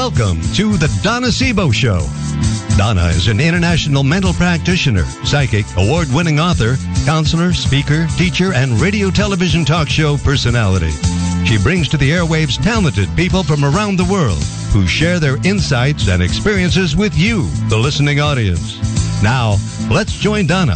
Welcome to the Donna Sebo Show. Donna is an international mental practitioner, psychic, award-winning author, counselor, speaker, teacher, and radio television talk show personality. She brings to the airwaves talented people from around the world who share their insights and experiences with you, the listening audience. Now, let's join Donna.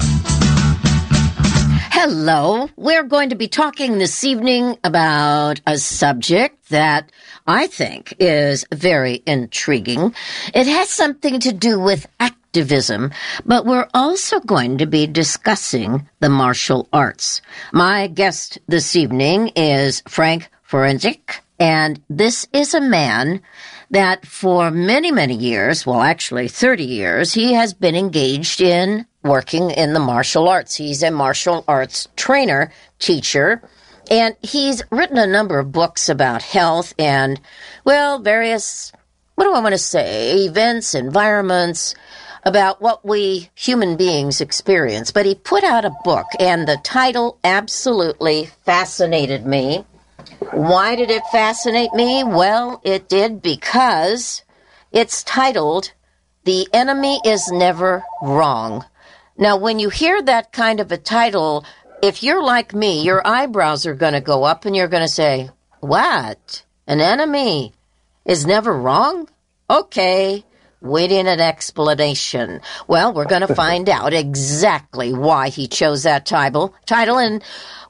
Hello. We're going to be talking this evening about a subject that I think is very intriguing. It has something to do with activism, but we're also going to be discussing the martial arts. My guest this evening is Frank Forencik, and this is a man that for many, many years, well, actually 30 years, he has been engaged in working in the martial arts. He's a martial arts trainer, teacher, and he's written a number of books about health and, well, various, what do I want to say, events, environments, about what we human beings experience. But he put out a book, and the title absolutely fascinated me. Why did it fascinate me? Well, it did because it's titled, The Enemy is Never Wrong. Now, when you hear that kind of a title, if you're like me, your eyebrows are going to go up and you're going to say, what? An enemy is never wrong? Okay, waiting an explanation. Well, we're going to find out exactly why he chose that title and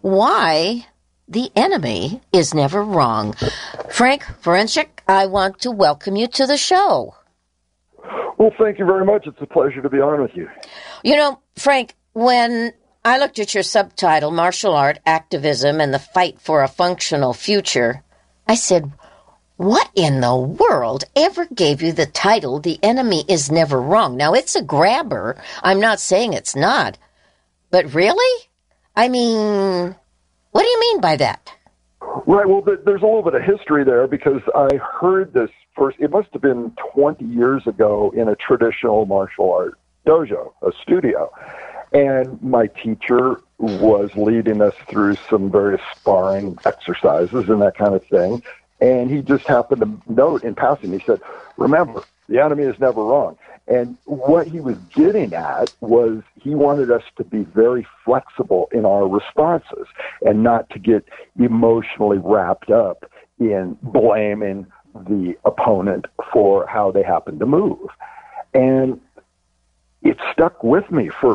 why the enemy is never wrong. Frank Forencik, I want to welcome you to the show. Well, thank you very much. It's a pleasure to be on with you. You know, Frank, when I looked at your subtitle, Martial Art, Activism, and the Fight for a Functional Future, I said, what in the world ever gave you the title, The Enemy is Never Wrong? Now, it's a grabber. I'm not saying it's not. But really? I mean, what do you mean by that? Right, well, there's a little bit of history there because I heard this first, it must have been 20 years ago in a traditional martial art dojo, a studio. And my teacher was leading us through some various sparring exercises and that kind of thing. And he just happened to note in passing, he said, remember, the enemy is never wrong. And what he was getting at was he wanted us to be very flexible in our responses and not to get emotionally wrapped up in blaming the opponent for how they happen to move. And it stuck with me for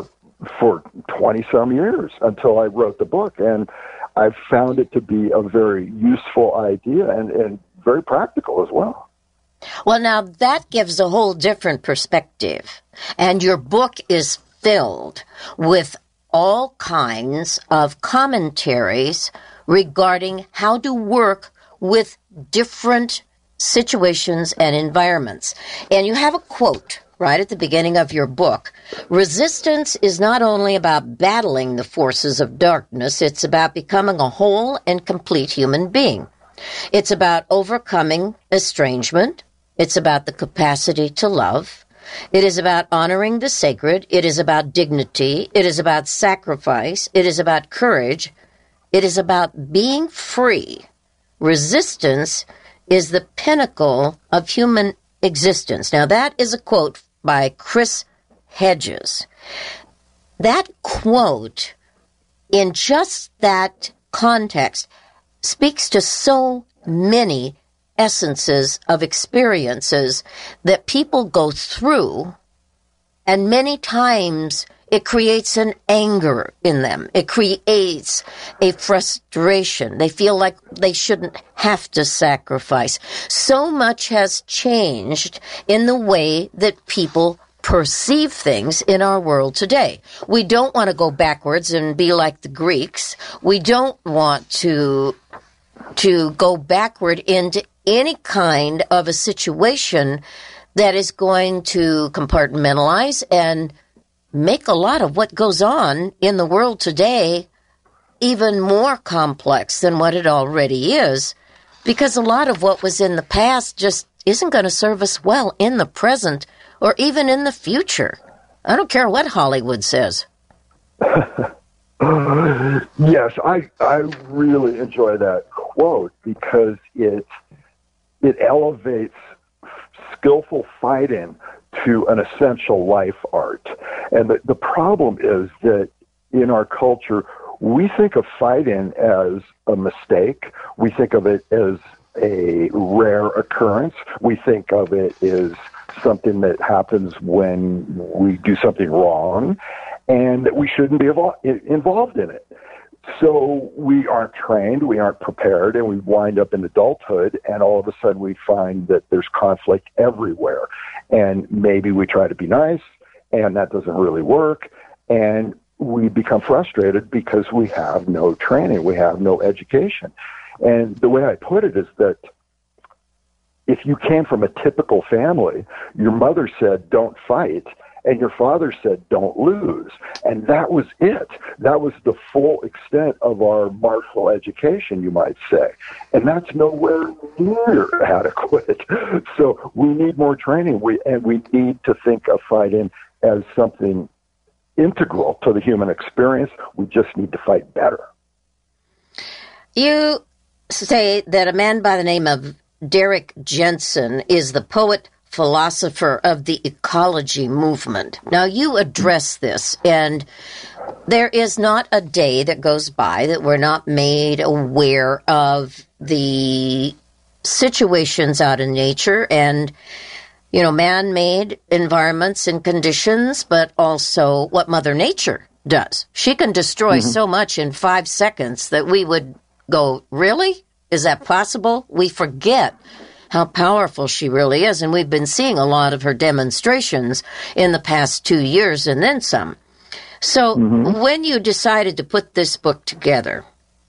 20-some years until I wrote the book. And I've found it to be a very useful idea and very practical as well. Well, now that gives a whole different perspective. And your book is filled with all kinds of commentaries regarding how to work with different situations and environments. And you have a quote right at the beginning of your book. Resistance is not only about battling the forces of darkness, it's about becoming a whole and complete human being. It's about overcoming estrangement. It's about the capacity to love. It is about honoring the sacred. It is about dignity. It is about sacrifice. It is about courage. It is about being free. Resistance is the pinnacle of human existence. Now, that is a quote by Chris Hedges. That quote, in just that context, speaks to so many essences of experiences that people go through, and many times it creates an anger in them. It creates a frustration. They feel like they shouldn't have to sacrifice. So much has changed in the way that people perceive things in our world today. We don't want to go backwards and be like the Greeks. We don't want to go backward into any kind of a situation that is going to compartmentalize and make a lot of what goes on in the world today even more complex than what it already is, because a lot of what was in the past just isn't going to serve us well in the present or even in the future. I don't care what Hollywood says. Yes, I really enjoy that quote because it elevates skillful fighting to an essential life art. And the problem is that in our culture, we think of fighting as a mistake. We think of it as a rare occurrence. We think of it as something that happens when we do something wrong, and that we shouldn't be involved in it. So we aren't trained, we aren't prepared, and we wind up in adulthood, and all of a sudden we find that there's conflict everywhere. And maybe we try to be nice, and that doesn't really work, and we become frustrated because we have no training, we have no education. And the way I put it is that if you came from a typical family, your mother said, don't fight, and your father said, don't lose. And that was it. That was the full extent of our martial education, you might say. And that's nowhere near adequate. So we need more training, and we need to think of fighting as something integral to the human experience. We just need to fight better. You say that a man by the name of Derrick Jensen is the poet philosopher of the ecology movement. Now, you address this, and there is not a day that goes by that we're not made aware of the situations out in nature and, you know, man-made environments and conditions, but also what Mother Nature does. She can destroy so much in 5 seconds that we would go, really? Is that possible? We forget how powerful she really is, and we've been seeing a lot of her demonstrations in the past 2 years and then some. So when you decided to put this book together,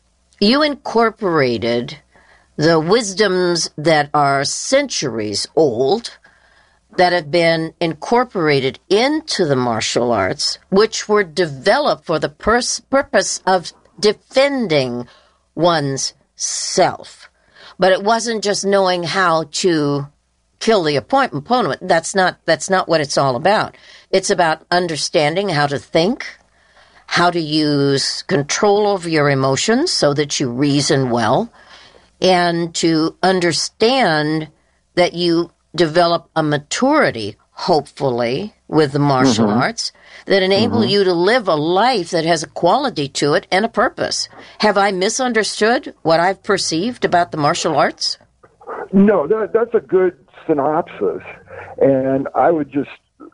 you incorporated the wisdoms that are centuries old that have been incorporated into the martial arts, which were developed for the purpose of defending one's self. But it wasn't just knowing how to kill the opponent. That's not what it's all about. It's about understanding how to think, how to use control over your emotions so that you reason well, and to understand that you develop a maturity, hopefully, with the martial arts that enable you to live a life that has a quality to it and a purpose. Have I misunderstood what I've perceived about the martial arts? No, that's a good synopsis. And I would just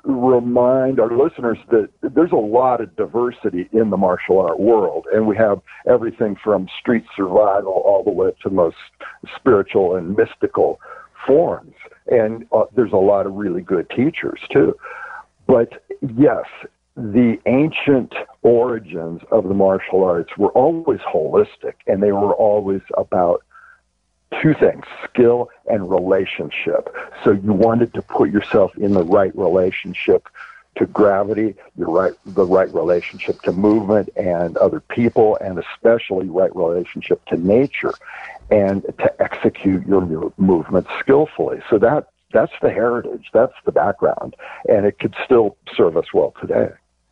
remind our listeners that there's a lot of diversity in the martial art world. And we have everything from street survival all the way to the most spiritual and mystical forms. And there's a lot of really good teachers, too. But yes, the ancient origins of the martial arts were always holistic, and they were always about two things, skill and relationship. So you wanted to put yourself in the right relationship to gravity, the right relationship to movement and other people, and especially right relationship to nature, and to execute your movement skillfully. So that's the heritage, that's the background, and it could still serve us well today.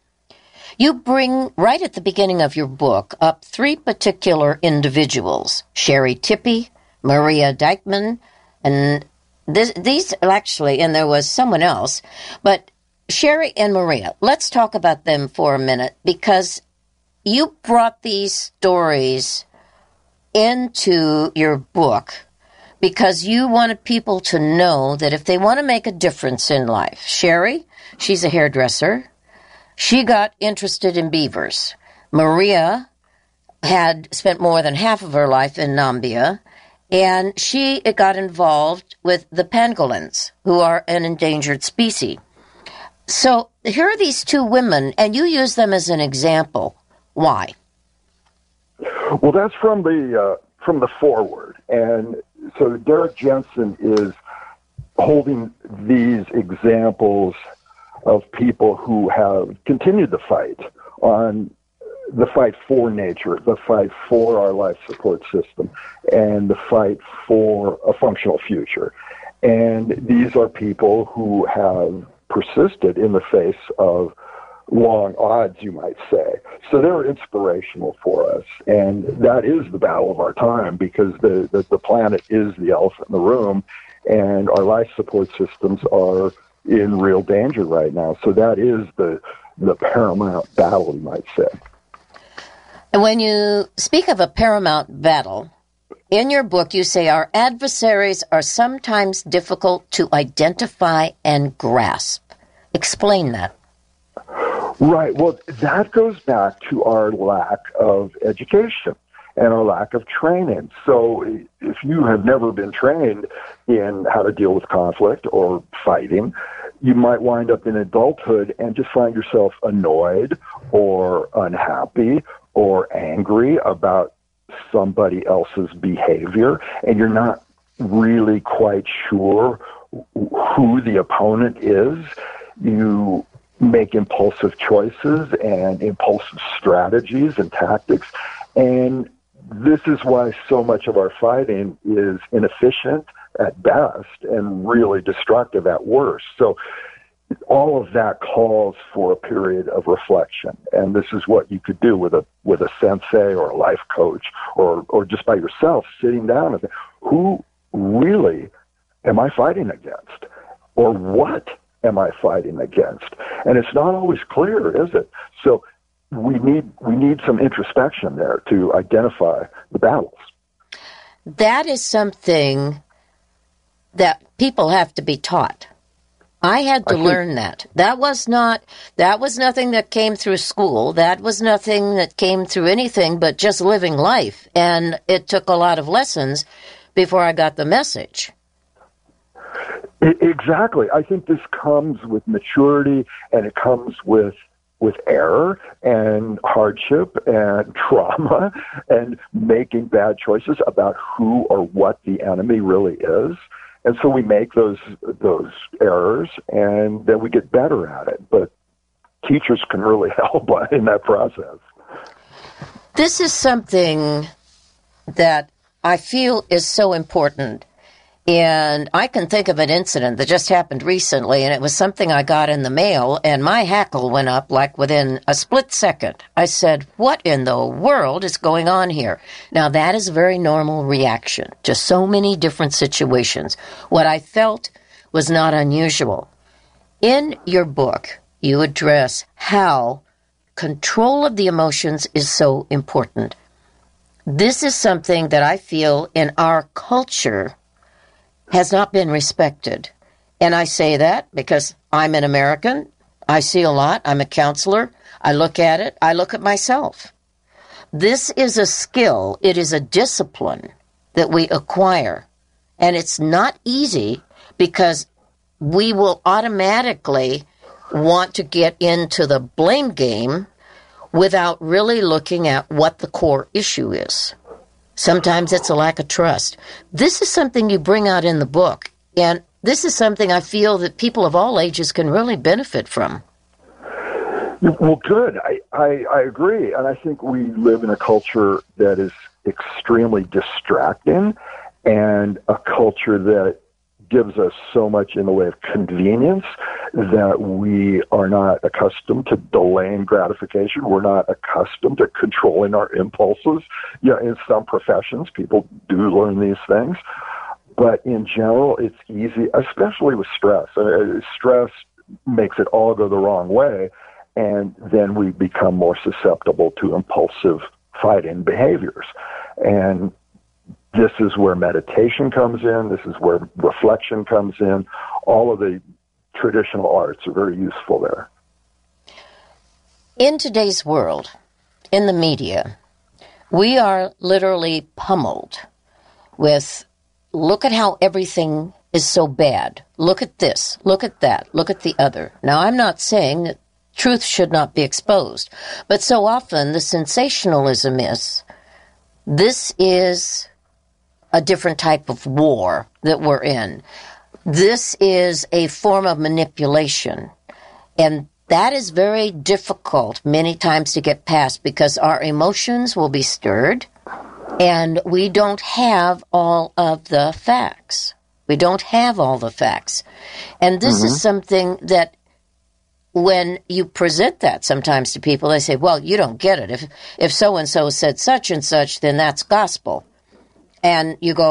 You bring, right at the beginning of your book, up three particular individuals, Sherry Tippie, Maria Dykman, and these actually, and there was someone else, but Sherry and Maria, let's talk about them for a minute, because you brought these stories into your book because you wanted people to know that if they want to make a difference in life. Sherry, she's a hairdresser. She got interested in beavers. Maria had spent more than half of her life in Nambia, and she got involved with the pangolins, who are an endangered species. So here are these two women, and you use them as an example. Why? Well, that's from the foreword, and so Derrick Jensen is holding these examples of people who have continued the fight on the fight for nature, the fight for our life support system, and the fight for a functional future. And these are people who have persisted in the face of long odds, you might say. So they're inspirational for us. And that is the battle of our time, because the planet is the elephant in the room. and our life support systems are in real danger right now. So that is the paramount battle, you might say. And when you speak of a paramount battle, in your book you say our adversaries are sometimes difficult to identify and grasp. Explain that. Right. Well, that goes back to our lack of education and our lack of training. So if you have never been trained in how to deal with conflict or fighting, you might wind up in adulthood and just find yourself annoyed or unhappy or angry about somebody else's behavior, and you're not really quite sure who the opponent is. You make impulsive choices and impulsive strategies and tactics, and this is why so much of our fighting is inefficient at best and really destructive at worst. So all of that calls for a period of reflection, and this is what you could do with a sensei or a life coach or just by yourself, sitting down and say, who really am I fighting against, or what am I fighting against? And it's not always clear, is it? So we need some introspection there to identify the battles. That is something that people have to be taught. I had to learn that. That was nothing that came through school. That was nothing that came through anything but just living life. And it took a lot of lessons before I got the message. Exactly. I think this comes with maturity, and it comes with error and hardship and trauma and making bad choices about who or what the enemy really is. And so we make those errors, and then we get better at it. But teachers can really help in that process. This is something that I feel is so important. And I can think of an incident that just happened recently, and it was something I got in the mail, and my hackle went up like within a split second. I said, what in the world is going on here? Now, that is a very normal reaction to so many different situations. What I felt was not unusual. In your book, you address how control of the emotions is so important. This is something that I feel in our culture has not been respected. And I say that because I'm an American. I see a lot. I'm a counselor. I look at it. I look at myself. This is a skill. It is a discipline that we acquire. And it's not easy because we will automatically want to get into the blame game without really looking at what the core issue is. Sometimes it's a lack of trust. This is something you bring out in the book, and this is something I feel that people of all ages can really benefit from. Well, good. I agree. And I think we live in a culture that is extremely distracting, and a culture that gives us so much in the way of convenience that we are not accustomed to delaying gratification. We're not accustomed to controlling our impulses. Yeah, in some professions, people do learn these things. But in general, it's easy, especially with stress. Stress makes it all go the wrong way, and then we become more susceptible to impulsive fighting behaviors. And this is where meditation comes in. This is where reflection comes in. All of the traditional arts are very useful there. In today's world, in the media, we are literally pummeled with, look at how everything is so bad. Look at this. Look at that. Look at the other. Now, I'm not saying that truth should not be exposed, but so often the sensationalism is, this is a different type of war that we're in. This is a form of manipulation. And that is very difficult many times to get past because our emotions will be stirred and we don't have all of the facts. We don't have all the facts. And this is something that when you present that sometimes to people, they say, well, you don't get it. If so-and-so said such and such, then that's gospel. And you go,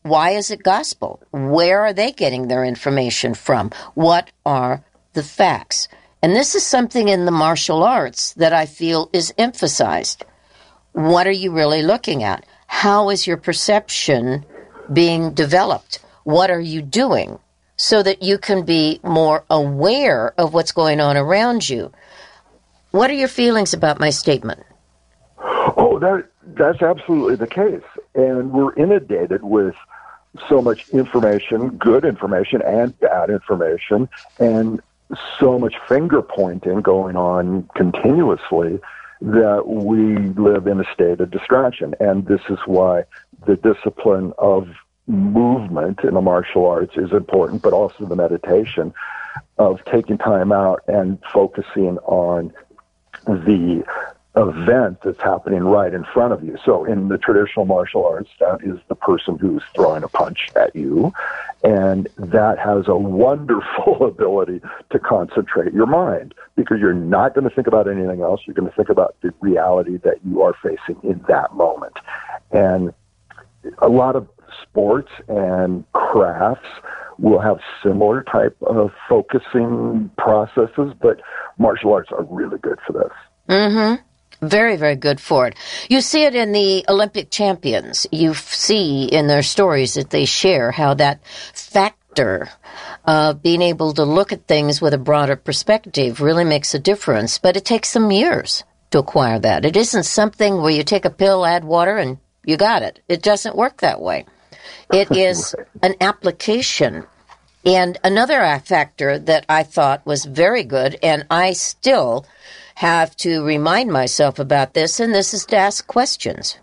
why is it gospel? Where are they getting their information from? What are the facts? And this is something in the martial arts that I feel is emphasized. What are you really looking at? How is your perception being developed? What are you doing so that you can be more aware of what's going on around you? What are your feelings about my statement? Oh, that's absolutely the case. And we're inundated with so much information, good information and bad information, and so much finger pointing going on continuously that we live in a state of distraction. And this is why the discipline of movement in the martial arts is important, but also the meditation of taking time out and focusing on the event that's happening right in front of you. So in the traditional martial arts, that is the person who's throwing a punch at you, and that has a wonderful ability to concentrate your mind, because you're not going to think about anything else. You're going to think about the reality that you are facing in that moment. And a lot of sports and crafts will have similar type of focusing processes, but martial arts are really good for this. Mm-hmm. Very, very good for it. You see it in the Olympic champions. You see in their stories that they share how that factor of being able to look at things with a broader perspective really makes a difference. But it takes some years to acquire that. It isn't something where you take a pill, add water, and you got it. It doesn't work that way. It is an application. And another factor that I thought was very good, and I still have to remind myself about this, and this is to ask questions.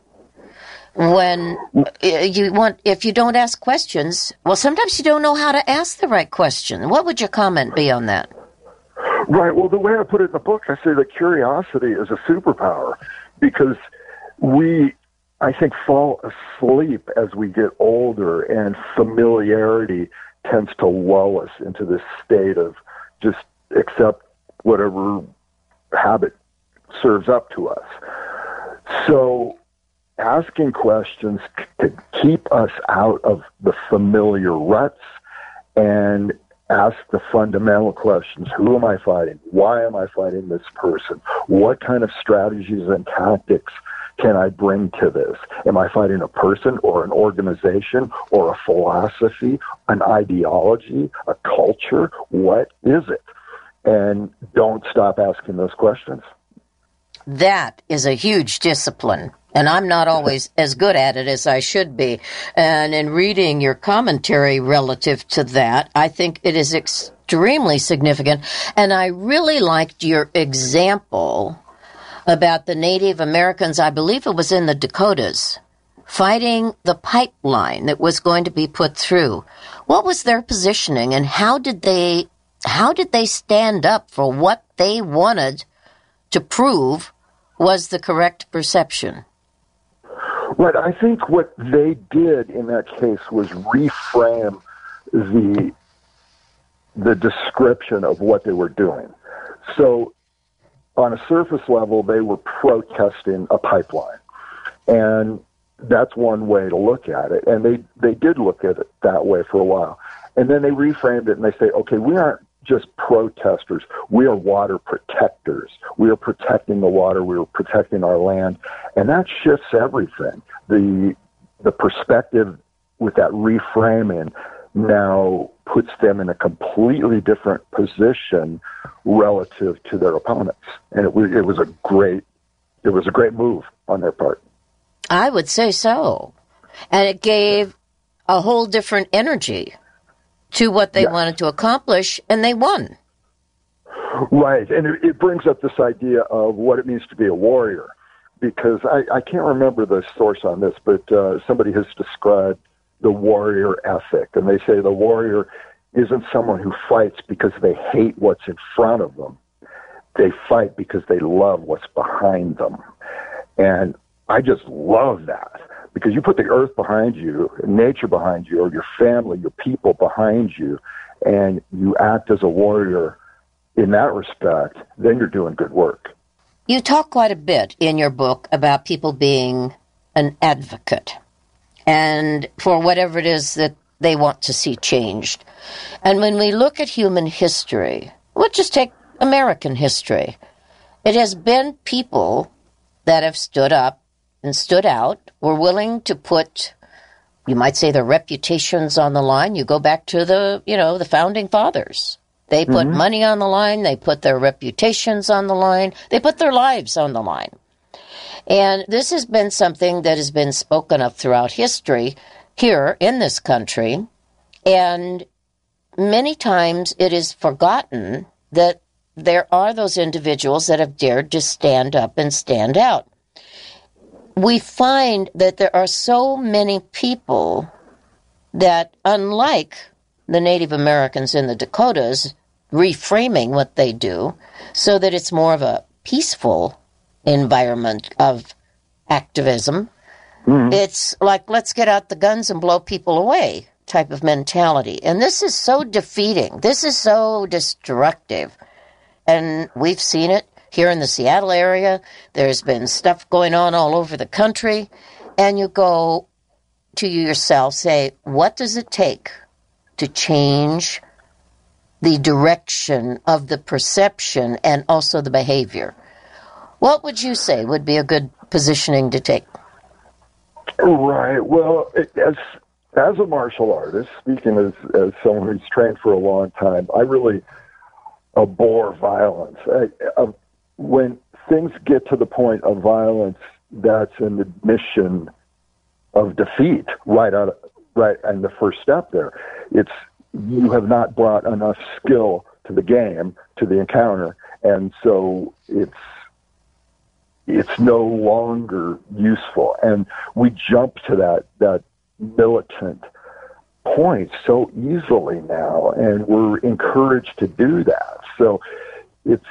If you don't ask questions, well, sometimes you don't know how to ask the right question. What would your comment be on that? Right. Well, the way I put it in the book, I say that curiosity is a superpower, because we, I think, fall asleep as we get older, and familiarity tends to lull us into this state of just accept whatever habit serves up to us. So asking questions to keep us out of the familiar ruts and ask the fundamental questions. Who am I fighting? Why am I fighting this person? What kind of strategies and tactics can I bring to this? Am I fighting a person or an organization or a philosophy, an ideology, a culture? What is it? And don't stop asking those questions. That is a huge discipline, and I'm not always as good at it as I should be. And in reading your commentary relative to that, I think it is extremely significant. And I really liked your example about the Native Americans, I believe it was in the Dakotas, fighting the pipeline that was going to be put through. What was their positioning, and how did they stand up for what they wanted to prove was the correct perception? Right. I think what they did in that case was reframe the description of what they were doing. So on a surface level, they were protesting a pipeline. And that's one way to look at it. And they did look at it that way for a while. And then they reframed it and they say, okay, we aren't just protesters. We are water protectors. We are protecting the water. We are protecting our land. And that shifts everything. The perspective with that reframing now puts them in a completely different position relative to their opponents. And it was a great move on their part. I would say so. And it gave a whole different energy to what they wanted to accomplish, and they won. Right, and it brings up this idea of what it means to be a warrior, because I can't remember the source on this, but somebody has described the warrior ethic, and they say the warrior isn't someone who fights because they hate what's in front of them. They fight because they love what's behind them. And I just love that. Because you put the earth behind you, nature behind you, or your family, your people behind you, and you act as a warrior in that respect, then you're doing good work. You talk quite a bit in your book about people being an advocate. and for whatever it is that they want to see changed. And when we look at human history, let's just take American history. It has been people that have stood up and stood out, were willing to put, you might say, their reputations on the line. You go back to the founding fathers. They put money on the line. They put their reputations on the line. They put their lives on the line. And this has been something that has been spoken of throughout history here in this country. And many times it is forgotten that there are those individuals that have dared to stand up and stand out. We find that there are so many people that, unlike the Native Americans in the Dakotas, reframing what they do so that it's more of a peaceful environment of activism. It's like, let's get out the guns and blow people away type of mentality. And this is so defeating. This is so destructive. And we've seen it here in the Seattle area. There's been stuff going on all over the country. And you go to yourself, say, what does it take to change the direction of the perception and also the behavior? What would you say would be a good positioning to take? Right. Well, as a martial artist, speaking as someone who's trained for a long time, I really abhor violence. When things get to the point of violence, that's an admission of defeat right and the first step there. It's you have not brought enough skill to the game, to the encounter, and so it's no longer useful. And we jump to that militant point so easily now, and we're encouraged to do that. So it's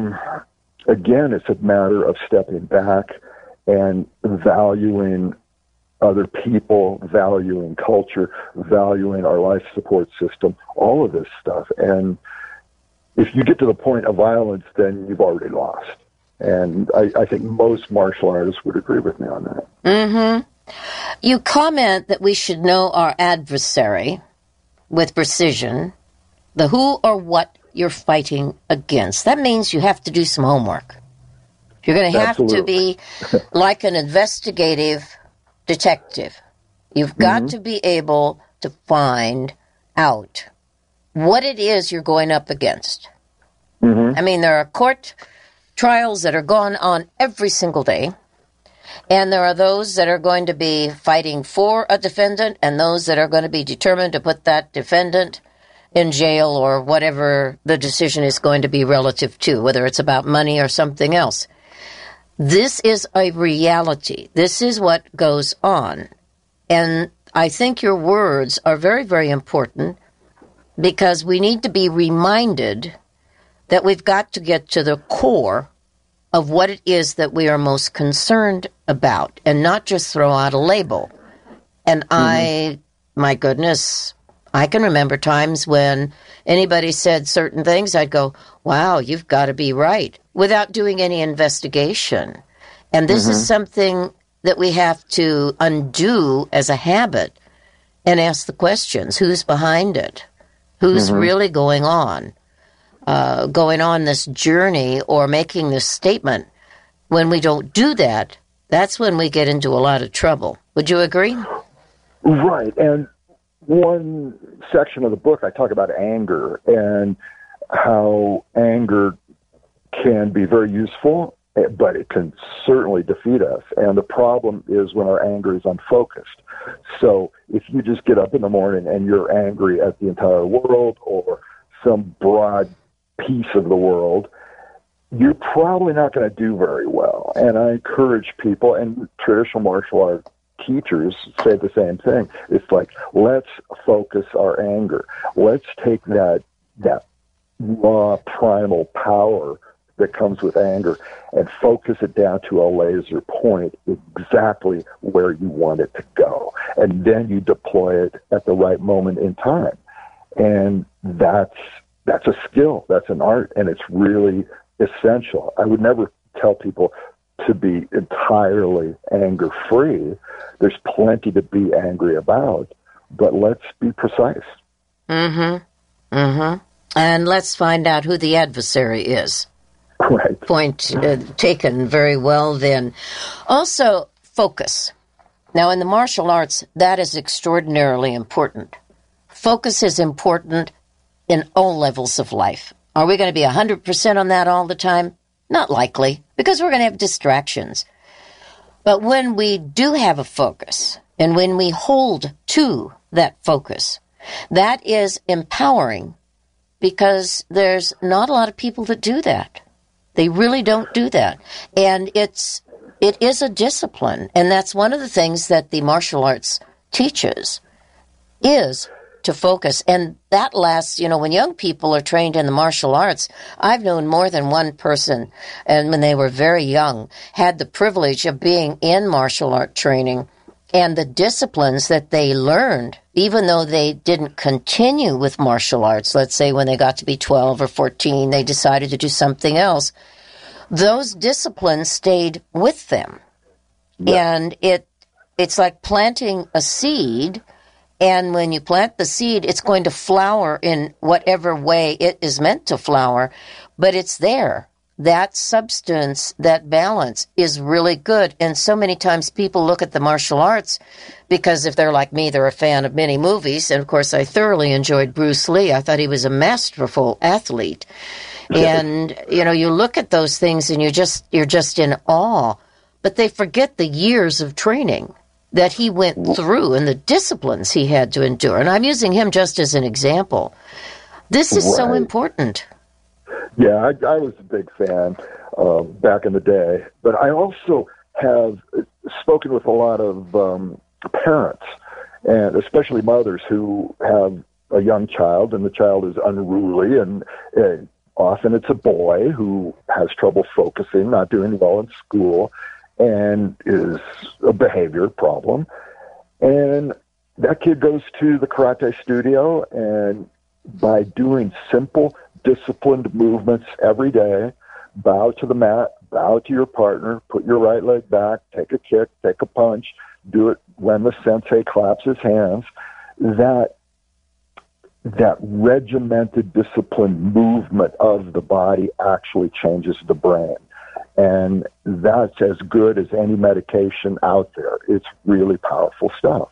again, it's a matter of stepping back and valuing other people, valuing culture, valuing our life support system, all of this stuff. And if you get to the point of violence, then you've already lost. And I think most martial artists would agree with me on that. Mm-hmm. You comment that we should know our adversary with precision, the who or what you're fighting against. That means you have to do some homework. You're going to have to be like an investigative detective. You've got to be able to find out what it is you're going up against. I mean, there are court trials that are going on every single day, and there are those that are going to be fighting for a defendant and those that are going to be determined to put that defendant in jail or whatever the decision is going to be relative to, whether it's about money or something else. This is a reality. This is what goes on. And I think your words are very, very important because we need to be reminded that we've got to get to the core of what it is that we are most concerned about and not just throw out a label. And my goodness, I can remember times when anybody said certain things, I'd go, wow, you've got to be right, without doing any investigation. And this is something that we have to undo as a habit and ask the questions. Who's behind it? Who's really going on this journey or making this statement? When we don't do that, that's when we get into a lot of trouble. Would you agree? Right. And one section of the book, I talk about anger and how anger can be very useful, but it can certainly defeat us. And the problem is when our anger is unfocused. So if you just get up in the morning and you're angry at the entire world or some broad piece of the world, you're probably not going to do very well. And I encourage people, and traditional martial art teachers say the same thing. It's like, let's focus our anger. Let's take that raw primal power that comes with anger and focus it down to a laser point exactly where you want it to go. And then you deploy it at the right moment in time. And that's a skill, that's an art, and it's really essential. I would never tell people to be entirely anger-free. There's plenty to be angry about, but let's be precise. And let's find out who the adversary is. Right. Point taken very well then. Also, focus. Now, in the martial arts, that is extraordinarily important. Focus is important in all levels of life. Are we going to be 100% on that all the time? Not likely, because we're going to have distractions. But when we do have a focus, and when we hold to that focus, that is empowering, because there's not a lot of people that do that. They really don't do that. And it is a discipline, and that's one of the things that the martial arts teaches, is to focus. And that lasts, when young people are trained in the martial arts, I've known more than one person, and when they were very young, had the privilege of being in martial art training, and the disciplines that they learned, even though they didn't continue with martial arts, let's say when they got to be 12 or 14, they decided to do something else, those disciplines stayed with them. Yeah. And it's like planting a seed, and when you plant the seed, it's going to flower in whatever way it is meant to flower, but it's there. That substance, that balance is really good. And so many times people look at the martial arts because if they're like me, they're a fan of many movies. And of course, I thoroughly enjoyed Bruce Lee. I thought he was a masterful athlete. And, you look at those things and you're just in awe. But they forget the years of training that he went through and the disciplines he had to endure. And I'm using him just as an example. This is so important. Yeah, I was a big fan back in the day. But I also have spoken with a lot of parents, and especially mothers who have a young child, and the child is unruly, and often it's a boy who has trouble focusing, not doing well in school, and is a behavior problem. And that kid goes to the karate studio, and by doing simple, disciplined movements every day, bow to the mat, bow to your partner, put your right leg back, take a kick, take a punch, do it when the sensei claps his hands, that regimented, disciplined movement of the body actually changes the brain. And that's as good as any medication out there. It's really powerful stuff.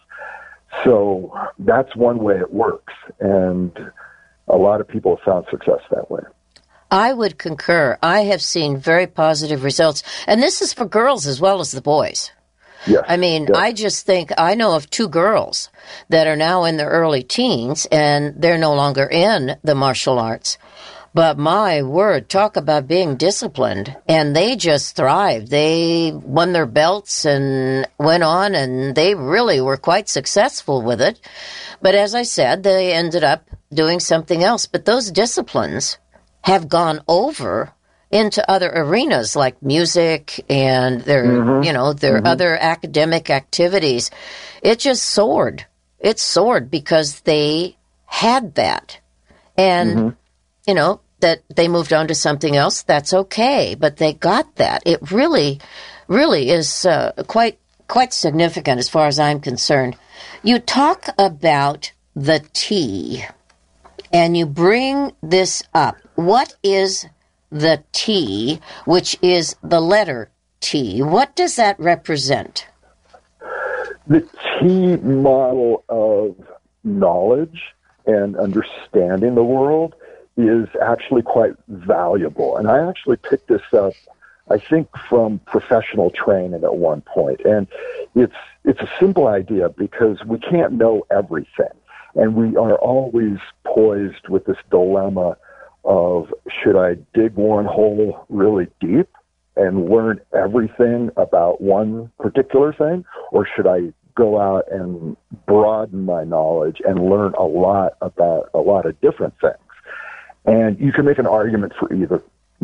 So that's one way it works. And a lot of people have found success that way. I would concur. I have seen very positive results. And this is for girls as well as the boys. Yes. I mean, yes. I just think I know of 2 girls that are now in their early teens, and they're no longer in the martial arts. But my word, talk about being disciplined. And they just thrived. They won their belts and went on, and they really were quite successful with it. But as I said, they ended up doing something else. But those disciplines have gone over into other arenas like music and their other academic activities. It just soared. It soared because they had that. And, that they moved on to something else, that's okay. But they got that. It really, really is quite significant as far as I'm concerned. You talk about the T, and you bring this up. What is the T, which is the letter T? What does that represent? The T model of knowledge and understanding the world is actually quite valuable. And I actually picked this up, I think, from professional training at one point. And it's a simple idea because we can't know everything. And we are always poised with this dilemma of, should I dig one hole really deep and learn everything about one particular thing, or should I go out and broaden my knowledge and learn a lot about a lot of different things? And you can make an argument for either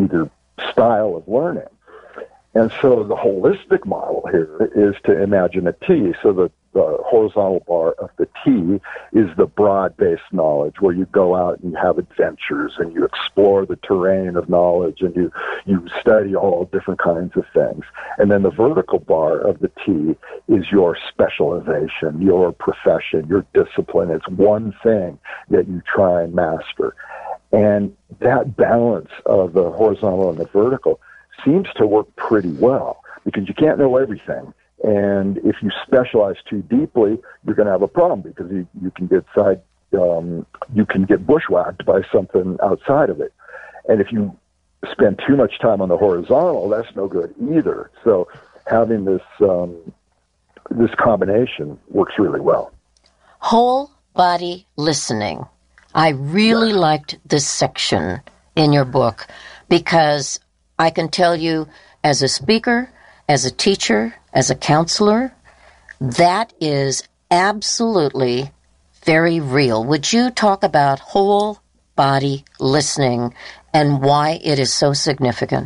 style of learning. And so the holistic model here is to imagine a T. So the horizontal bar of the T is the broad-based knowledge, where you go out and you have adventures and you explore the terrain of knowledge and you study all different kinds of things. And then the vertical bar of the T is your specialization, your profession, your discipline. It's one thing that you try and master. And that balance of the horizontal and the vertical seems to work pretty well, because you can't know everything. And if you specialize too deeply, you're going to have a problem, because you can get bushwhacked by something outside of it. And if you spend too much time on the horizontal, that's no good either. So having this combination works really well. Whole body listening. I really liked this section in your book, because I can tell you, as a speaker, as a teacher, as a counselor, that is absolutely very real. Would you talk about whole body listening and why it is so significant?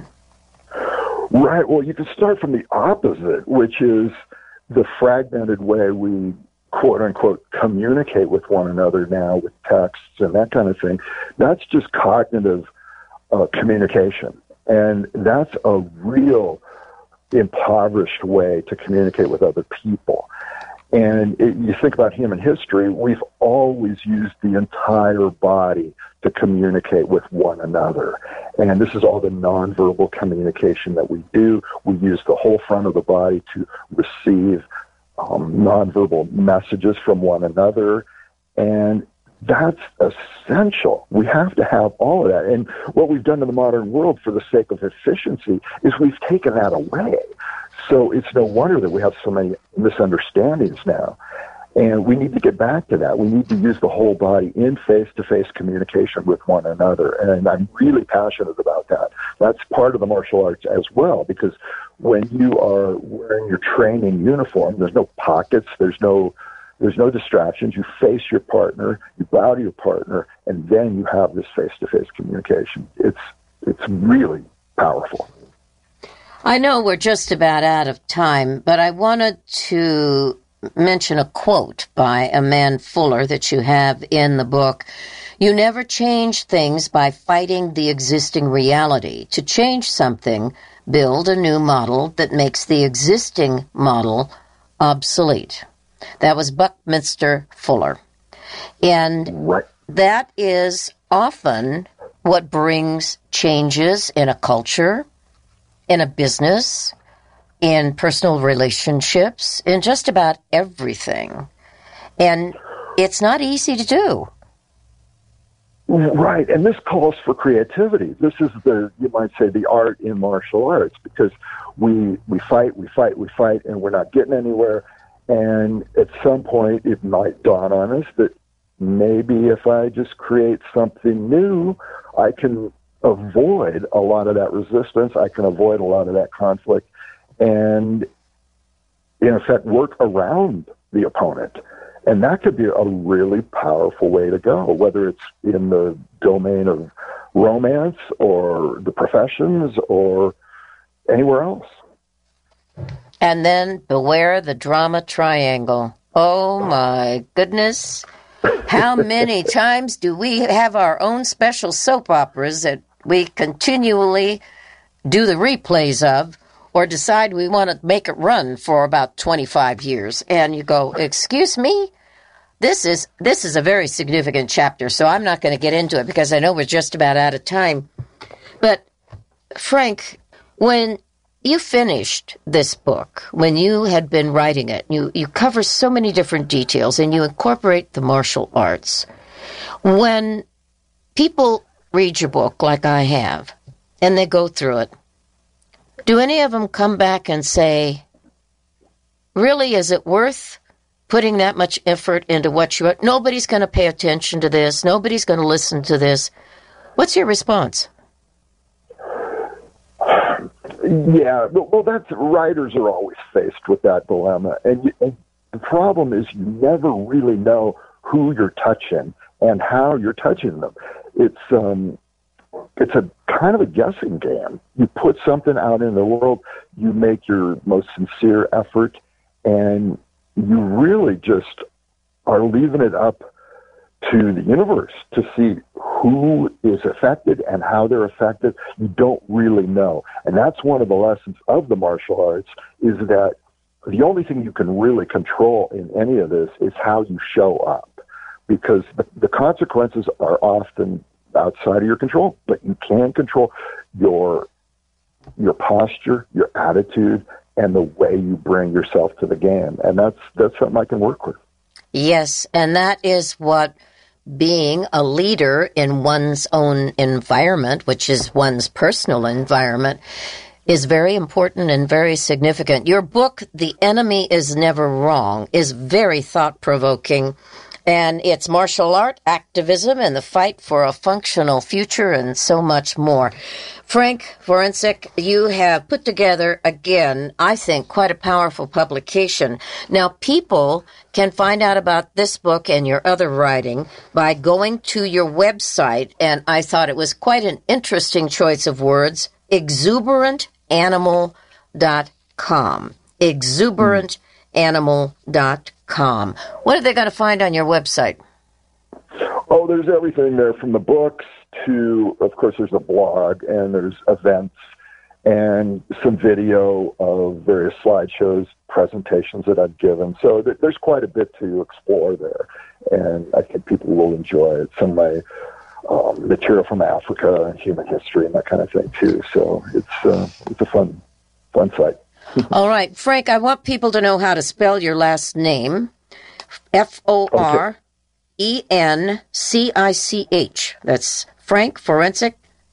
Right. Well, you can start from the opposite, which is the fragmented way we quote-unquote communicate with one another now with texts and that kind of thing. That's just cognitive communication. And that's a real impoverished way to communicate with other people. And you think about human history, we've always used the entire body to communicate with one another. And this is all the nonverbal communication that we do. We use the whole front of the body to receive nonverbal messages from one another. And that's essential. We have to have all of that. And what we've done in the modern world for the sake of efficiency is we've taken that away. So it's no wonder that we have so many misunderstandings now. And we need to get back to that. We need to use the whole body in face-to-face communication with one another. And I'm really passionate about that. That's part of the martial arts as well, because when you are wearing your training uniform, there's no pockets, there's no distractions. You face your partner, you bow to your partner, and then you have this face-to-face communication. It's really powerful. I know we're just about out of time, but I wanted to mention a quote by Amand Fuller that you have in the book. You never change things by fighting the existing reality. To change something, build a new model that makes the existing model obsolete. That was Buckminster Fuller. And that is often what brings changes in a culture, in a business, in personal relationships, in just about everything. And it's not easy to do. Right, and this calls for creativity. This is you might say, the art in martial arts, because we fight, and we're not getting anywhere. And at some point, it might dawn on us that maybe if I just create something new, I can avoid a lot of that resistance. I can avoid a lot of that conflict and, in effect, work around the opponent. And that could be a really powerful way to go, whether it's in the domain of romance or the professions or anywhere else. And then beware the drama triangle. Oh, my goodness. How many times do we have our own special soap operas that we continually do the replays of, or decide we want to make it run for about 25 years? And you go, excuse me? This is a very significant chapter, so I'm not going to get into it because I know we're just about out of time. But, Frank, when you finished this book, when you had been writing it, you cover so many different details and you incorporate the martial arts. When people read your book, like I have, and they go through it, do any of them come back and say, really, is it worth putting that much effort into what you... Nobody's going to pay attention to this. Nobody's going to listen to this. What's your response? Yeah, well, writers are always faced with that dilemma. And the problem is you never really know who you're touching and how you're touching them. It's a kind of a guessing game. You put something out in the world, you make your most sincere effort, and you really just are leaving it up to the universe to see who is affected and how they're affected. You don't really know. And that's one of the lessons of the martial arts, is that the only thing you can really control in any of this is how you show up, because the consequences are often outside of your control, but you can control your posture, your attitude, and the way you bring yourself to the game. And that's something I can work with. Yes, and that is what being a leader in one's own environment, which is one's personal environment, is very important and very significant. Your book, The Enemy is Never Wrong, is very thought-provoking, and it's martial art, activism, and the fight for a functional future, and so much more. Frank Forencik, you have put together, again, I think, quite a powerful publication. Now, people can find out about this book and your other writing by going to your website, and I thought it was quite an interesting choice of words, exuberantanimal.com. Exuberantanimal.com. What are they going to find on your website? Oh, there's everything there, from the books to, of course, there's a blog, and there's events and some video of various slideshows, presentations that I've given. So there's quite a bit to explore there, and I think people will enjoy it. Some of my material from Africa and human history and that kind of thing, too. So it's a fun site. All right, Frank, I want people to know how to spell your last name. Forencich. That's Frank Forencik.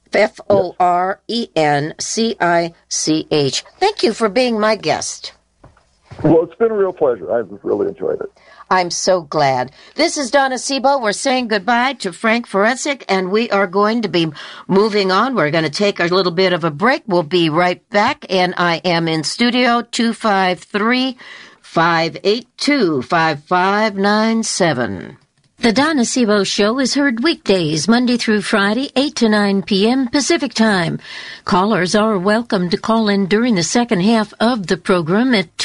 Forencich. Thank you for being my guest. Well, it's been a real pleasure. I've really enjoyed it. I'm so glad. This is Donna Sebo. We're saying goodbye to Frank Forencik, and we are going to be moving on. We're going to take a little bit of a break. We'll be right back, and I am in studio 253-582-5597. The Donna Sebo Show is heard weekdays, Monday through Friday, 8 to 9 p.m. Pacific Time. Callers are welcome to call in during the second half of the program at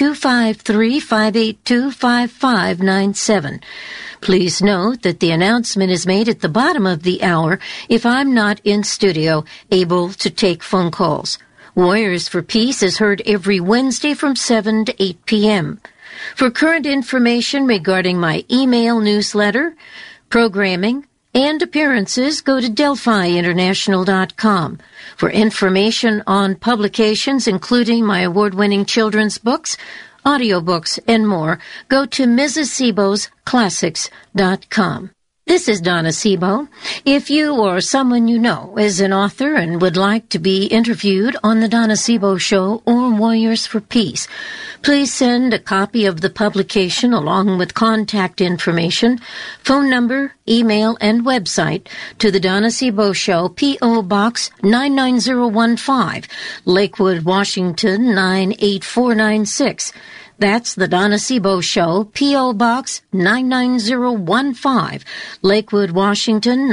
253-582-5597. Please note that the announcement is made at the bottom of the hour if I'm not in studio able to take phone calls. Warriors for Peace is heard every Wednesday from 7 to 8 p.m. For current information regarding my email newsletter, programming, and appearances, go to DelphiInternational.com. For information on publications, including my award-winning children's books, audiobooks, and more, go to MrsSebosClassics.com. This is Donna Sebo. If you or someone you know is an author and would like to be interviewed on the Donna Sebo Show or Warriors for Peace, please send a copy of the publication along with contact information, phone number, email, and website to the Donna Sebo Show, P.O. Box 99015, Lakewood, Washington 98496. That's the Donna Sebo Show, P.O. Box 99015, Lakewood, Washington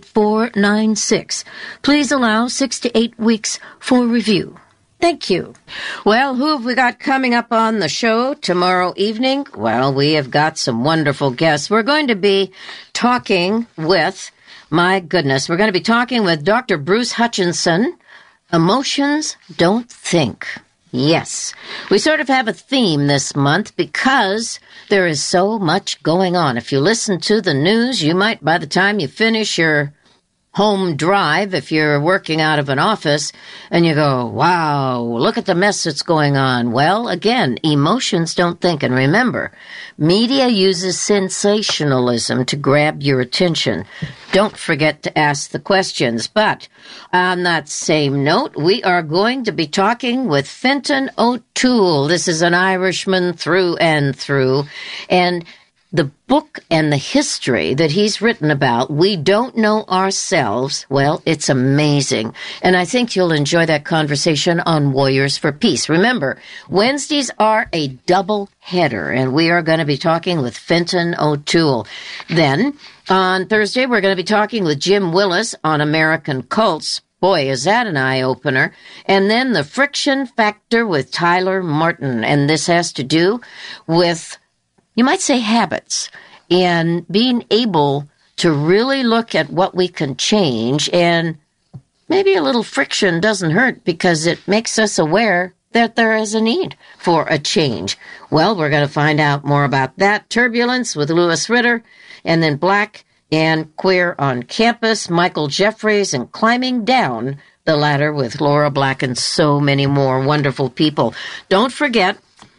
98496. Please allow 6 to 8 weeks for review. Thank you. Well, who have we got coming up on the show tomorrow evening? Well, we have got some wonderful guests. We're going to be talking with, my goodness, we're going to be talking with Dr. Bruce Hutchinson. Emotions don't think. Yes. We sort of have a theme this month because there is so much going on. If you listen to the news, you might, by the time you finish your home drive, if you're working out of an office, and you go, wow, look at the mess that's going on. Well, again, emotions don't think. And remember, media uses sensationalism to grab your attention. Don't forget to ask the questions. But on that same note, we are going to be talking with Fintan O'Toole. This is an Irishman through and through. And the book and the history that he's written about, We Don't Know Ourselves, well, it's amazing. And I think you'll enjoy that conversation on Warriors for Peace. Remember, Wednesdays are a double header, and we are going to be talking with Fintan O'Toole. Then, on Thursday, we're going to be talking with Jim Willis on American Cults. Boy, is that an eye-opener. And then the friction factor with Tyler Martin. And this has to do with you might say habits, and being able to really look at what we can change, and maybe a little friction doesn't hurt because it makes us aware that there is a need for a change. Well, we're going to find out more about that. Turbulence with Louis Ritter, and then Black and Queer on Campus, Michael Jeffries, and Climbing Down the Ladder with Laura Black, and so many more wonderful people. Don't forget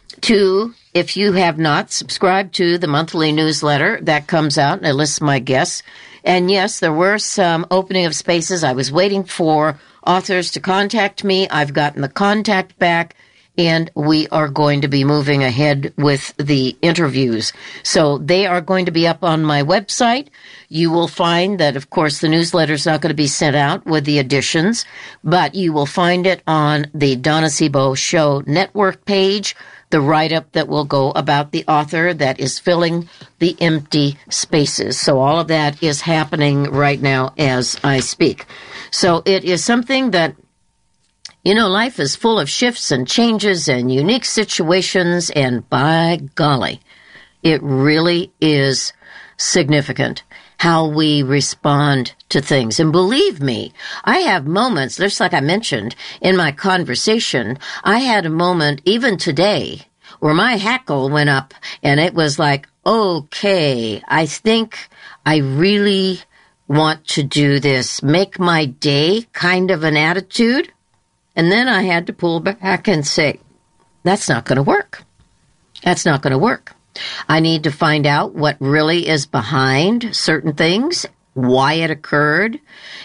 to, if you have not, subscribe to the monthly newsletter that comes out, and it lists my guests. And yes, there were some opening of spaces. I was waiting for authors to contact me. I've gotten the contact back, and we are going to be moving ahead with the interviews. So they are going to be up on my website. You will find that, of course, the newsletter is not going to be sent out with the editions, but you will find it on the Donna Sebo Show network page, the write-up that will go about the author that is filling the empty spaces. So all of that is happening right now as I speak. So it is something that, you know, life is full of shifts and changes and unique situations, and by golly, it really is significant how we respond to things. And believe me, I have moments, just like I mentioned in my conversation, I had a moment even today where my hackle went up, and it was like, okay, I think I really want to do this, make my day kind of an attitude. And then I had to pull back and say, that's not going to work. That's not going to work. I need to find out what really is behind certain things, why it occurred,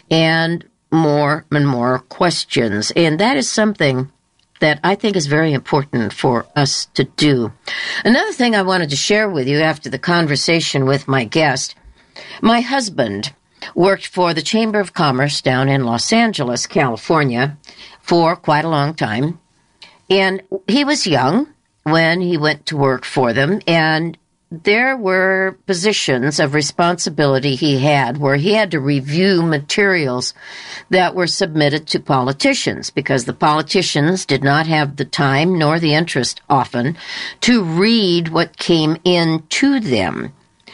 and more questions. And that is something that I think is very important for us to do. Another thing I wanted to share with you after the conversation with my guest, my husband worked for the Chamber of Commerce down in Los Angeles, California, for quite a long time. And he was young when he went to work for them, and there were positions of responsibility he had where he had to review materials that were submitted to politicians, because the politicians did not have the time nor the interest often to read what came in to them.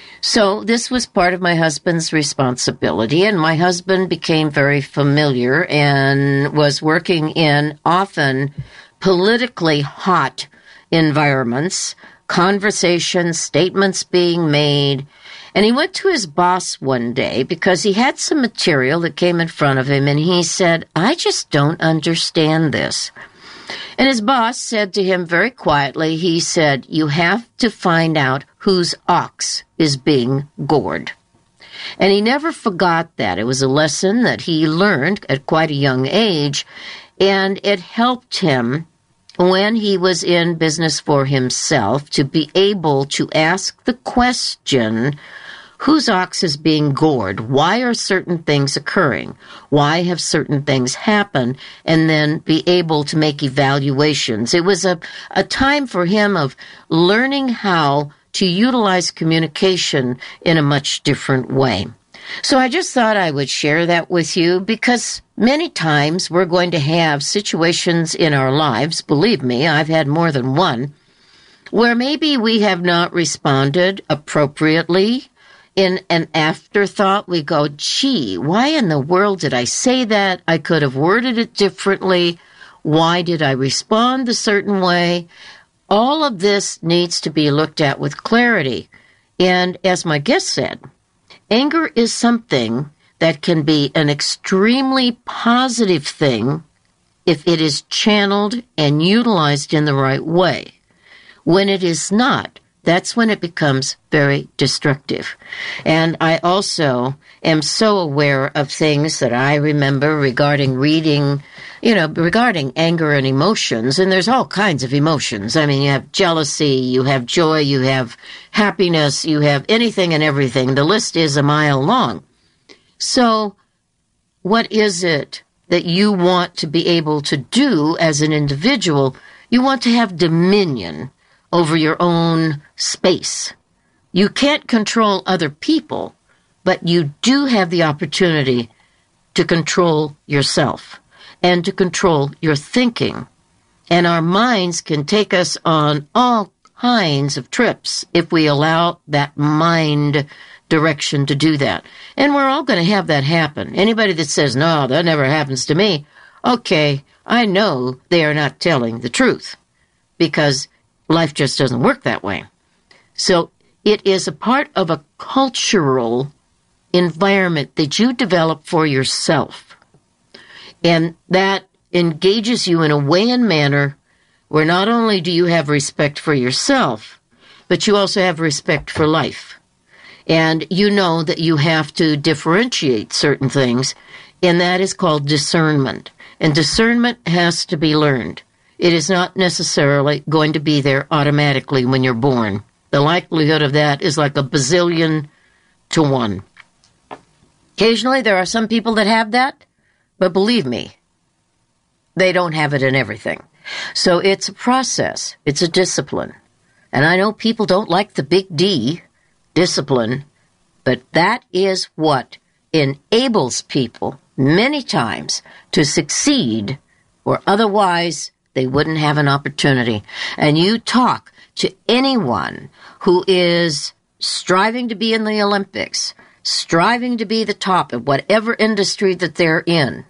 So this was part of my husband's responsibility, and my husband became very familiar and was working in often politically hot environments, conversations, statements being made. And he went to his boss one day because he had some material that came in front of him, and he said, I just don't understand this. And his boss said to him very quietly, he said, you have to find out whose ox is being gored. And he never forgot that. It was a lesson that he learned at quite a young age, and it helped him when he was in business for himself to be able to ask the question, whose ox is being gored? Why are certain things occurring? Why have certain things happened? And then be able to make evaluations. It was a time for him of learning how to utilize communication in a much different way. So I just thought I would share that with you, because many times we're going to have situations in our lives, believe me, I've had more than one, where maybe we have not responded appropriately. In an afterthought, we go, gee, why in the world did I say that? I could have worded it differently. Why did I respond a certain way? All of this needs to be looked at with clarity. And as my guest said, anger is something that can be an extremely positive thing if it is channeled and utilized in the right way. When it is not, that's when it becomes very destructive. And I also am so aware of things that I remember regarding reading, regarding anger and emotions. And there's all kinds of emotions. I mean, you have jealousy, you have joy, you have happiness, you have anything and everything. The list is a mile long. So what is it that you want to be able to do as an individual? You want to have dominion over your own space. You can't control other people, but you do have the opportunity to control yourself and to control your thinking. And our minds can take us on all kinds of trips if we allow that mind direction to do that. And we're all going to have that happen. Anybody that says, no, that never happens to me, okay, I know they are not telling the truth, because life just doesn't work that way. So it is a part of a cultural environment that you develop for yourself. And that engages you in a way and manner where not only do you have respect for yourself, but you also have respect for life. And you know that you have to differentiate certain things, and that is called discernment. And discernment has to be learned. It is not necessarily going to be there automatically when you're born. The likelihood of that is like a bazillion to one. Occasionally there are some people that have that, but believe me, they don't have it in everything. So it's a process. It's a discipline. And I know people don't like the big D, discipline, but that is what enables people many times to succeed, or otherwise they wouldn't have an opportunity. And you talk to anyone who is striving to be in the Olympics, striving to be the top of whatever industry that they're in,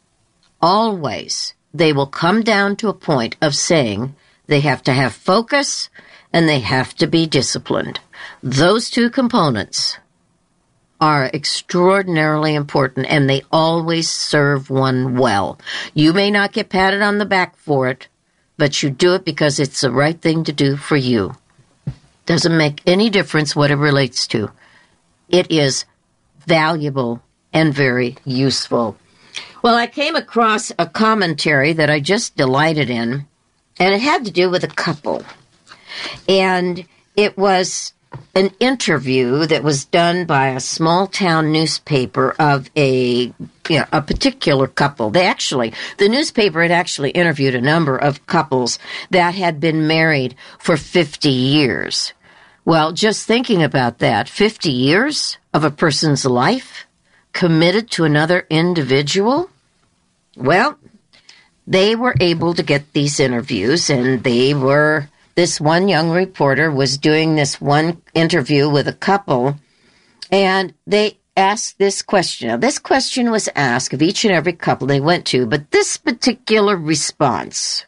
always they will come down to a point of saying they have to have focus and they have to be disciplined. Those two components are extraordinarily important, and they always serve one well. You may not get patted on the back for it, but you do it because it's the right thing to do for you. Doesn't make any difference what it relates to. It is valuable and very useful. Well, I came across a commentary that I just delighted in, and it had to do with a couple. And it was an interview that was done by a small town newspaper of a particular couple. The newspaper had actually interviewed a number of couples that had been married for 50 years. Well, just thinking about that, 50 years of a person's life committed to another individual. Well, they were able to get these interviews, and this one young reporter was doing this one interview with a couple, and they asked this question. Now, this question was asked of each and every couple they went to, but this particular response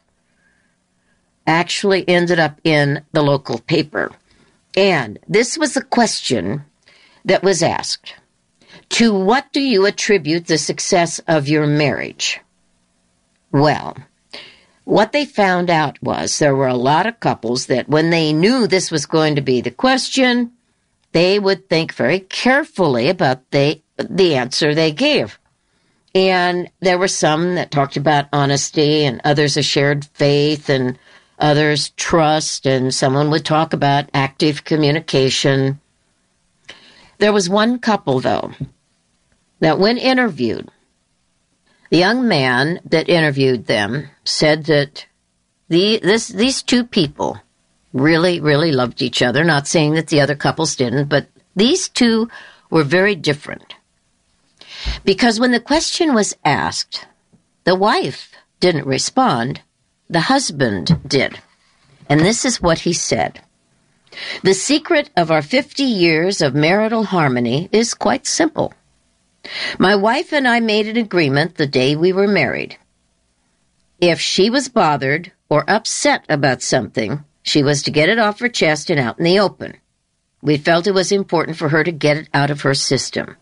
actually ended up in the local paper. And this was the question that was asked. To what do you attribute the success of your marriage? Well, what they found out was there were a lot of couples that when they knew this was going to be the question, they would think very carefully about the answer they gave. And there were some that talked about honesty, and others a shared faith, and others trust, and someone would talk about active communication. There was one couple, though, that when interviewed, the young man that interviewed them said that these two people really, really loved each other. Not saying that the other couples didn't, but these two were very different. Because when the question was asked, the wife didn't respond, the husband did. And this is what he said. The secret of our 50 years of marital harmony is quite simple. My wife and I made an agreement the day we were married. If she was bothered or upset about something, she was to get it off her chest and out in the open. We felt it was important for her to get it out of her system.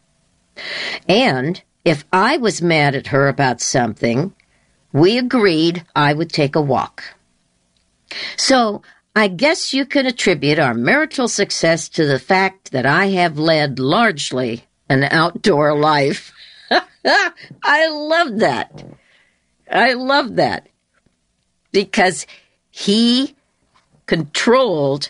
And if I was mad at her about something, we agreed I would take a walk. So I guess you can attribute our marital success to the fact that I have led largely an outdoor life. I love that. I love that. Because he controlled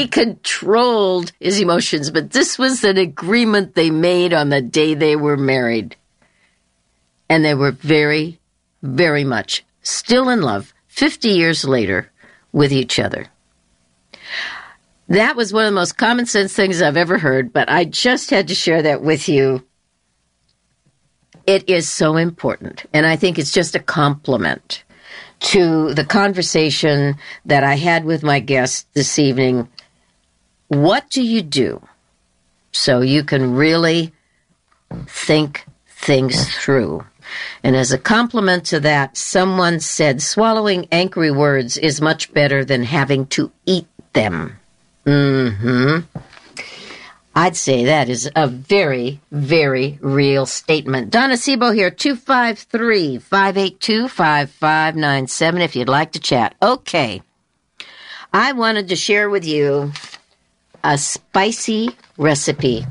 his emotions, but this was an agreement they made on the day they were married. And they were very, very much still in love 50 years later with each other. That was one of the most common sense things I've ever heard, but I just had to share that with you. It is so important, and I think it's just a compliment to the conversation that I had with my guest this evening. What do you do so you can really think things through? And as a compliment to that, someone said, swallowing angry words is much better than having to eat them. I'd say that is a very, very real statement. Donna Sebo here, 253-582-5597 if you'd like to chat. Okay. I wanted to share with you a spicy recipe.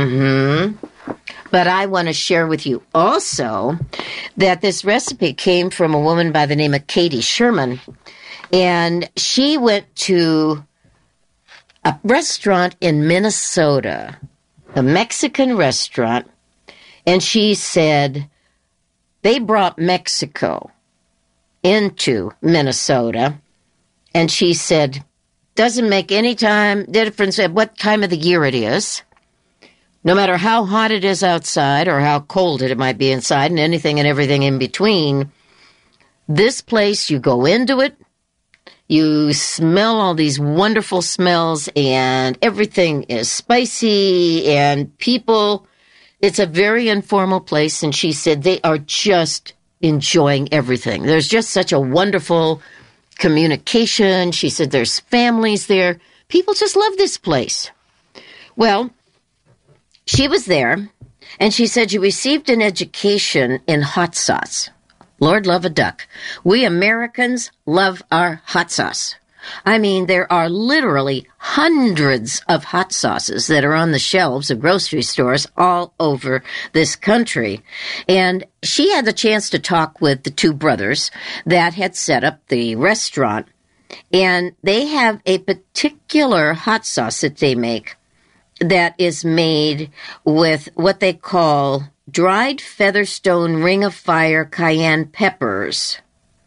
But I want to share with you also that this recipe came from a woman by the name of Katie Sherman. And she went to a restaurant in Minnesota, a Mexican restaurant, and she said they brought Mexico into Minnesota, and she said, doesn't make any difference at what time of the year it is, no matter how hot it is outside or how cold it might be inside and anything and everything in between, this place, you go into it, you smell all these wonderful smells, and everything is spicy, and people, it's a very informal place, and she said they are just enjoying everything. There's just such a wonderful communication. She said there's families there. People just love this place. Well, she was there, and she said she received an education in hot sauce. Lord love a duck. We Americans love our hot sauce. I mean, there are literally hundreds of hot sauces that are on the shelves of grocery stores all over this country. And she had the chance to talk with the two brothers that had set up the restaurant. And they have a particular hot sauce that they make that is made with what they call dried Featherstone Ring of Fire cayenne peppers,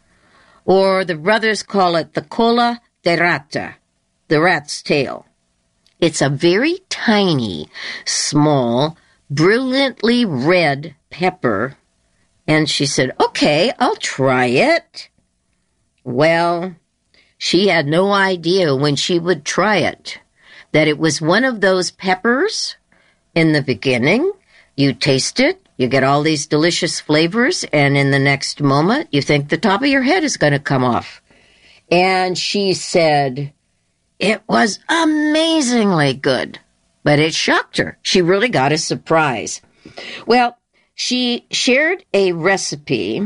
or the brothers call it the cola de rata, the rat's tail. It's a very tiny, small, brilliantly red pepper, and she said, okay, I'll try it. Well, she had no idea when she would try it that it was one of those peppers in the beginning. You taste it, you get all these delicious flavors, and in the next moment, you think the top of your head is going to come off. And she said, it was amazingly good, but it shocked her. She really got a surprise. Well, she shared a recipe,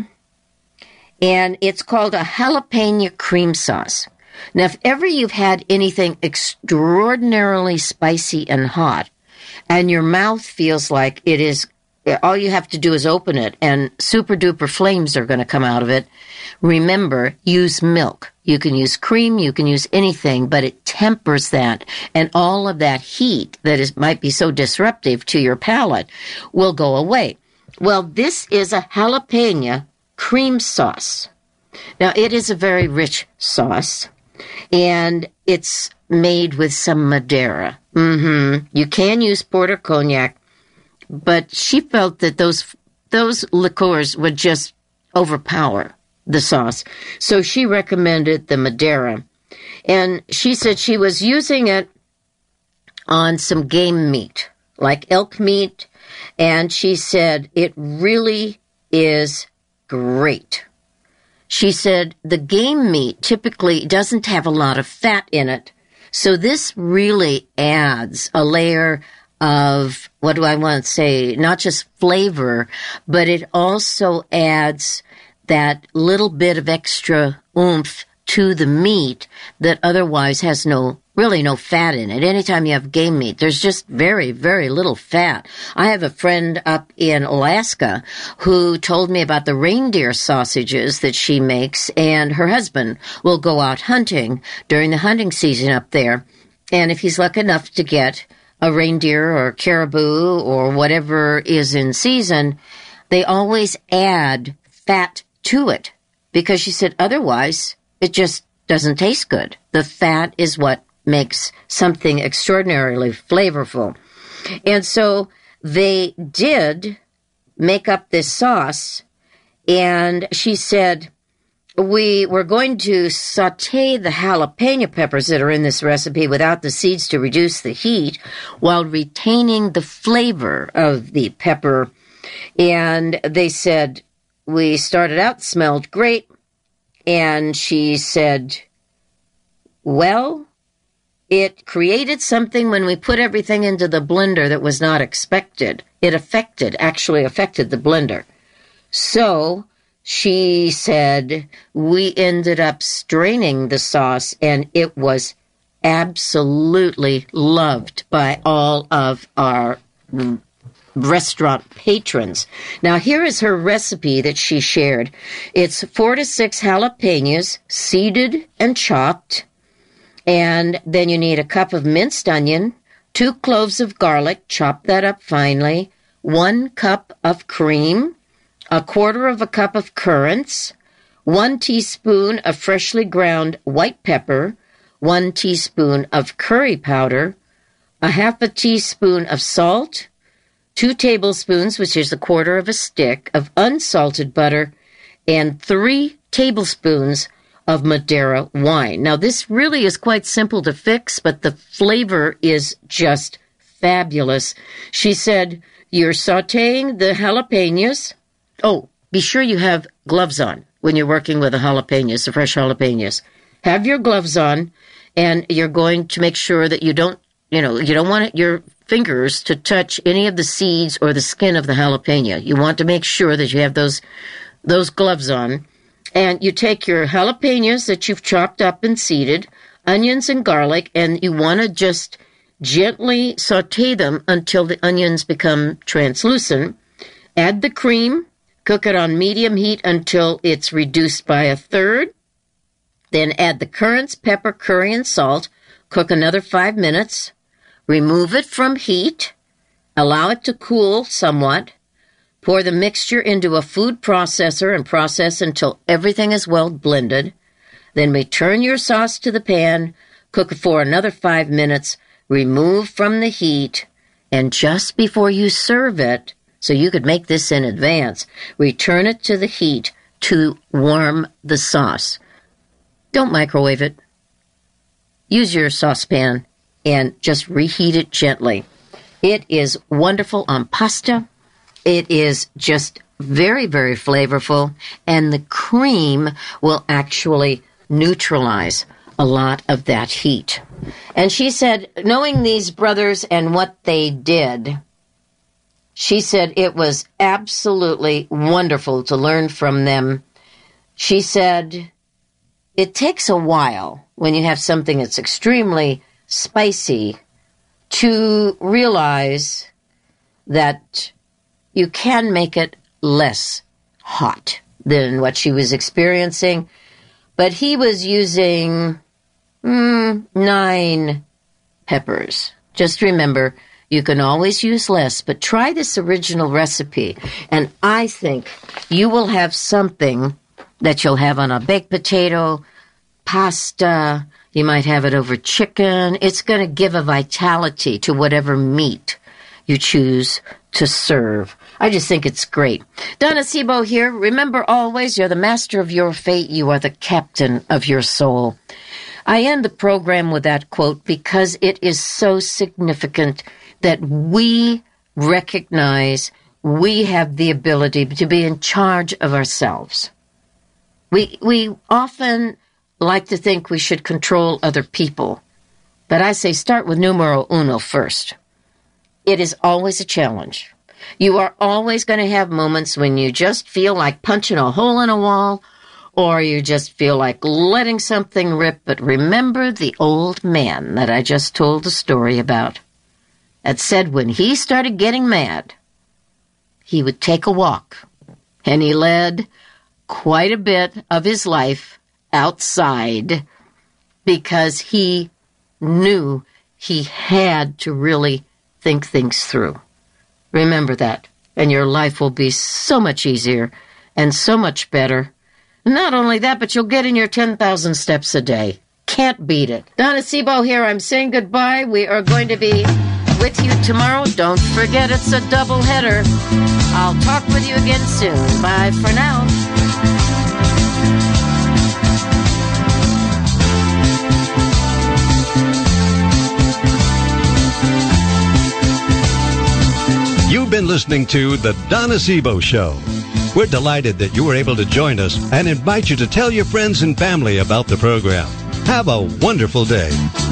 and it's called a jalapeno cream sauce. Now, if ever you've had anything extraordinarily spicy and hot, and your mouth feels like it is, all you have to do is open it, and super-duper flames are going to come out of it, remember, use milk. You can use cream, you can use anything, but it tempers that, and all of that heat that might be so disruptive to your palate will go away. Well, this is a jalapeno cream sauce. Now, it is a very rich sauce, and it's made with some Madeira. You can use port or cognac, but she felt that those liqueurs would just overpower the sauce. So she recommended the Madeira. And she said she was using it on some game meat, like elk meat, and she said it really is great. She said the game meat typically doesn't have a lot of fat in it, so this really adds a layer of, what do I want to say, not just flavor, but it also adds that little bit of extra oomph to the meat that otherwise has really no fat in it. Anytime you have game meat, there's just very, very little fat. I have a friend up in Alaska who told me about the reindeer sausages that she makes, and her husband will go out hunting during the hunting season up there. And if he's lucky enough to get a reindeer or caribou or whatever is in season, they always add fat to it, because she said otherwise it just doesn't taste good. The fat is what makes something extraordinarily flavorful. And so they did make up this sauce, and she said we were going to saute the jalapeno peppers that are in this recipe without the seeds to reduce the heat while retaining the flavor of the pepper. And they said, we started out, smelled great. And she said, well, it created something when we put everything into the blender that was not expected. It actually affected the blender. So she said, we ended up straining the sauce, and it was absolutely loved by all of our restaurant patrons. Now, here is her recipe that she shared. It's 4 to 6 jalapenos, seeded and chopped. And then you need a cup of minced onion, 2 cloves of garlic, chop that up finely, 1 cup of cream, 1/4 cup of currants, 1 teaspoon of freshly ground white pepper, 1 teaspoon of curry powder, 1/2 teaspoon of salt, 2 tablespoons, which is 1/4 stick, of unsalted butter, and 3 tablespoons of Madeira wine. Now, this really is quite simple to fix, but the flavor is just fabulous. She said, you're sauteing the jalapenos. Oh, be sure you have gloves on when you're working with the jalapenos, the fresh jalapenos. Have your gloves on, and you're going to make sure that you don't want your fingers to touch any of the seeds or the skin of the jalapeno. You want to make sure that you have those gloves on. And you take your jalapenos that you've chopped up and seeded, onions and garlic, and you want to just gently saute them until the onions become translucent. Add the cream, cook it on medium heat until it's reduced by 1/3. Then add the currants, pepper, curry, and salt. Cook another 5 minutes. Remove it from heat. Allow it to cool somewhat. Pour the mixture into a food processor and process until everything is well blended. Then return your sauce to the pan, cook it for another 5 minutes, remove from the heat, and just before you serve it, so you could make this in advance, return it to the heat to warm the sauce. Don't microwave it. Use your saucepan and just reheat it gently. It is wonderful on pasta. It is just very, very flavorful, and the cream will actually neutralize a lot of that heat. And she said, knowing these brothers and what they did, she said it was absolutely wonderful to learn from them. She said, it takes a while when you have something that's extremely spicy to realize that you can make it less hot than what she was experiencing. But he was using 9 peppers. Just remember, you can always use less, but try this original recipe, and I think you will have something that you'll have on a baked potato, pasta, you might have it over chicken. It's going to give a vitality to whatever meat you choose to serve. I just think it's great. Donna Sebo here. Remember always, you're the master of your fate. You are the captain of your soul. I end the program with that quote because it is so significant that we recognize we have the ability to be in charge of ourselves. We often like to think we should control other people, but I say start with numero uno first. It is always a challenge. You are always going to have moments when you just feel like punching a hole in a wall, or you just feel like letting something rip. But remember the old man that I just told the story about that said when he started getting mad, he would take a walk, and he led quite a bit of his life outside because he knew he had to really think things through. Remember that, and your life will be so much easier and so much better. Not only that, but you'll get in your 10,000 steps a day. Can't beat it. Donna Sebo here. I'm saying goodbye. We are going to be with you tomorrow. Don't forget it's a double header. I'll talk with you again soon. Bye for now. been listening to The Donna Sebo Show. We're delighted that you were able to join us and invite you to tell your friends and family about the program. Have a wonderful day.